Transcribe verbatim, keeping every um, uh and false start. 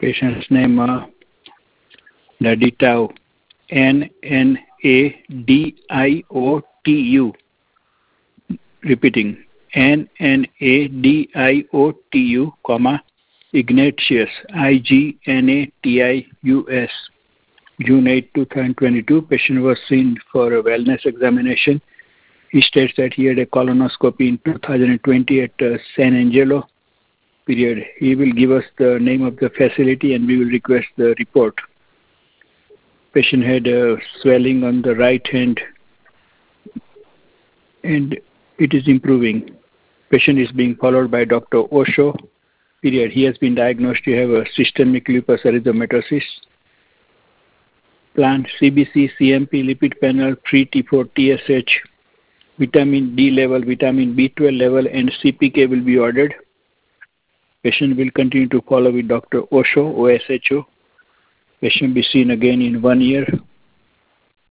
Patient's name uh, Naditau, N N A D I O T U. Repeating, N N A D I O T U, comma, Ignatius, I G N A T I U S. June eighth, twenty twenty-two, patient was seen for a wellness examination. He states that he had a colonoscopy in two thousand twenty at uh, San Angelo. Period. He will give us the name of the facility and we will request the report. Patient had uh, swelling on the right hand and it is improving. Patient is being followed by Doctor Osho. Period. He has been diagnosed to have a systemic lupus erythematosus. Plan C B C, C M P, lipid panel, three T four, T S H, vitamin D level, vitamin B twelve level, and C P K will be ordered. Patient will continue to follow with Doctor Osho, O S H O. Patient be seen again in one year.